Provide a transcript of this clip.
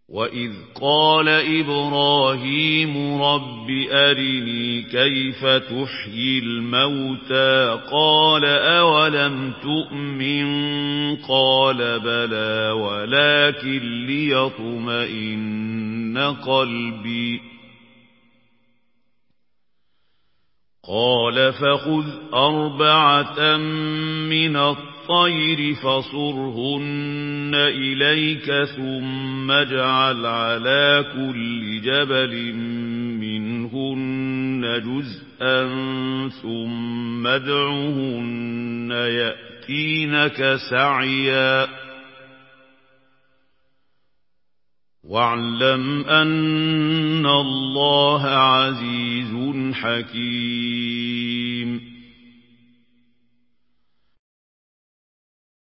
وَإِذْ قَالَ إِبْرَاهِيمُ رَبِّ أَرِنِي كَيْفَ تُحْيِي الْمَوْتَىٰ قَالَ أَوَلَمْ تُؤْمِن قَالَ بَلَىٰ وَلَٰكِن لِّيَطْمَئِنَّ قَلْبِي قَالَ فَخُذْ أَرْبَعَةً مِّنَ الطَّيْرِ فَصُرْهُنَّ إِلَيْكَ ثُمَّ اجْعَلْ عَلَىٰ كُلِّ جَبَلٍ مِّنْهُنَّ جُزْءًا ثُمَّ ادْعُهُنَّ يَأْتِينَكَ سَعْيًا وَاعْلَمْ أَنَّ اللَّهَ عَزِيزٌ حَكِيمٌ